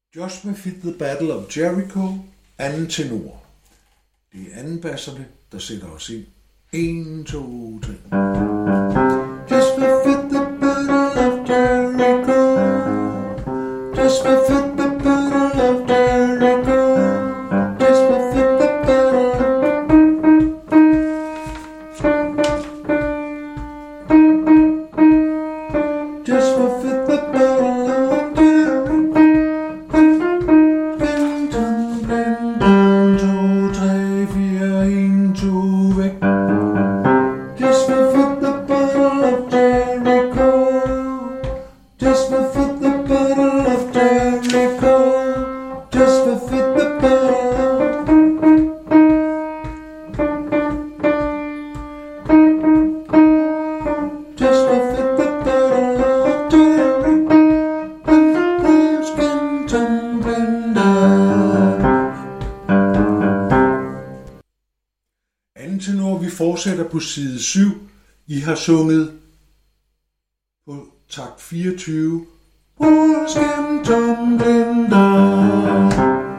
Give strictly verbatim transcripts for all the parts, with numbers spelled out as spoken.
Joshua Fit the Battle of Jericho, anden tenor. Det er anden basserne, der sætter os ind. en, to, tre. Joshua Fit the Battle of Jericho. Joshua Fit the Battle of Jericho. Joshua Fit the Battle. Joshua Fit the Battle of Jericho. to, tre, fire, en, to, væk. Just for fit the battle of Jericho. Just for fit the battle of Jericho. Just for fit the battle. Just for fit the battle of Jericho. And the skin tumbling down. Anden tenor, vi fortsætter på side syv. I har sunget på takt fireogtyve. Walls came tumbling down.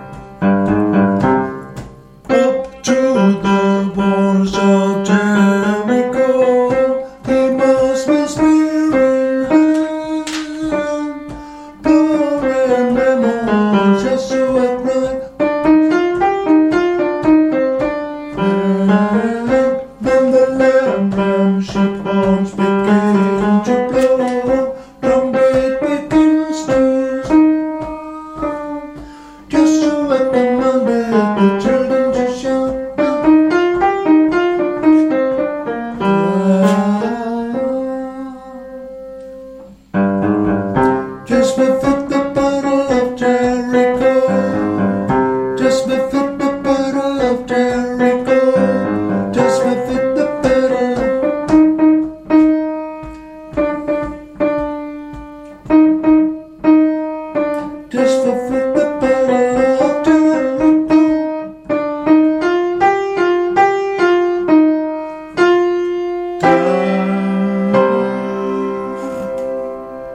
Up to the walls of Jericho. He must be spearing hand. Glory and memory, Joshua cried. Then the lamp horns begin to blow, trumpet begins to sound. Joshua commanded the children to shout. Just befit the battle of Jericho. Just befit the battle of Jericho. Just befit the battle. Just befit